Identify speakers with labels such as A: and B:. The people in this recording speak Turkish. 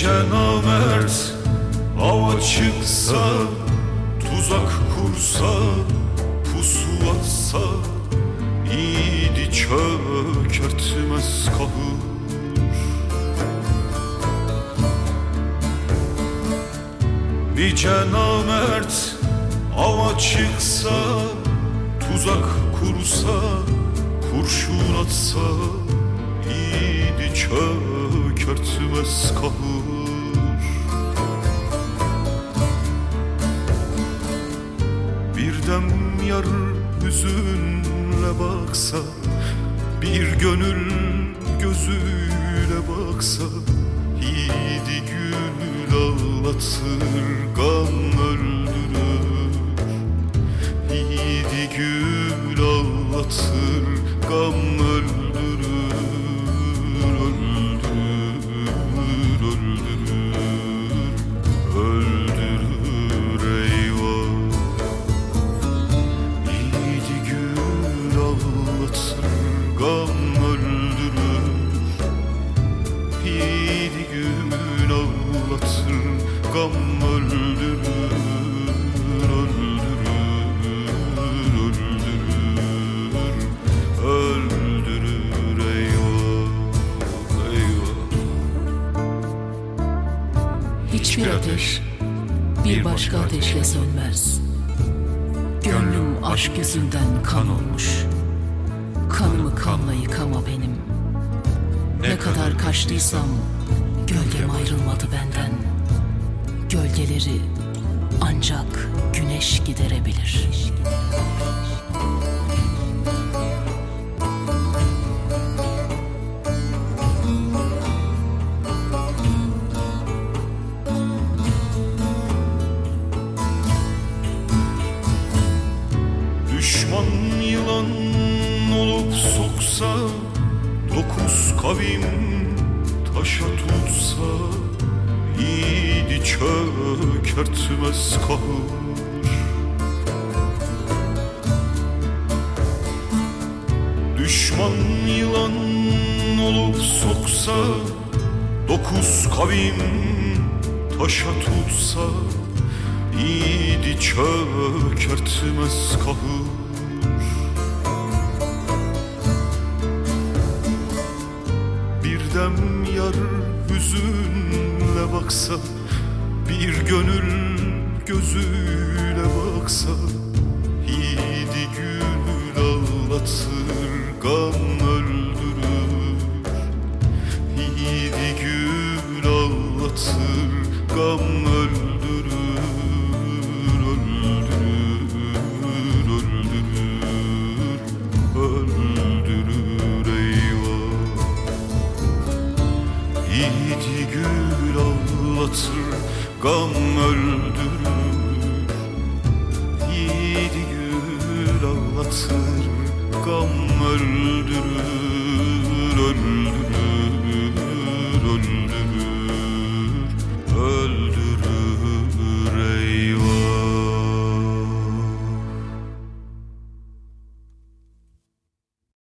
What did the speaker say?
A: Nice namert ava çıksa, tuzak kursa, pusu atsa, yiğidi çökertmez kahır. Nice namert ava çıksa, tuzak kursa, kurşun atsa, yiğidi çökertmez kahır. Bir dem yar hüzünle baksa, bir gönül gözüyle baksa, yiğidi gül ağlatır, gam öldürür. Yiğidi gül ağlatır, gam öldürür. Öldürür, öldürür, öldürür eyvah. Yiğidi gül ağlatır, gam öldürür. Yiğidi gül ağlatır, gam öldürür.
B: Hiçbir ateş bir başka ateşle sönmez. Gönlüm aşk yüzünden kan olmuş. Kanımı kanla yıkama benim. Ne kadar kaçtıysam gölgem ayrılmadı benden. Gölgeleri ancak güneş giderebilir.
A: Düşman yılan olup soksa, 9 kavim taşa tutsa, yiğidi çökertmez kahır. Düşman yılan olup soksa, 9 kavim taşa tutsa, yiğidi çökertmez kahır. Bir dem yar hüzünle baksa, bir gönül gözüyle baksa, yiğidi gül ağlatır, gam öldürür. Yiğidi gül ağlatır, gam öldürür. Yiğidi gül ağlatır, gam öldürür. Yiğidi gül ağlatır, gam öldürür.